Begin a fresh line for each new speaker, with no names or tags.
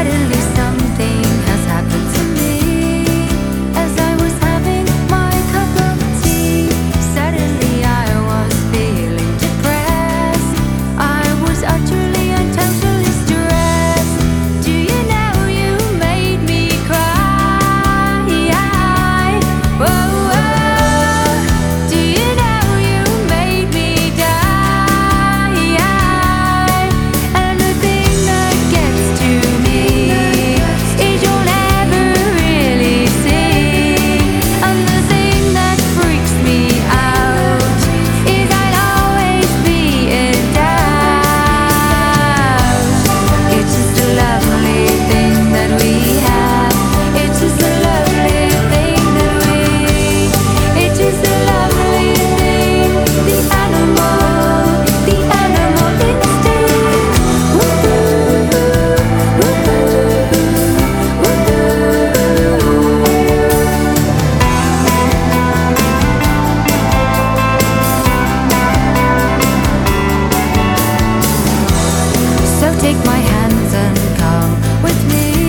Suddenly something has happened to me. As I was having my cup of tea, suddenly I was feeling depressed. I was utterly and totally stressed. Do you know you made me cry? Whoa, whoa. Do you know you made me die? And the thing that gets to me is you'll never really see. And the thing that freaks me out is I'll always be in doubt. It's just a lovely thing that we have. It's just a lovely thing that we. It's just a lovely thing. The animal instinct. So take my hands and come with me.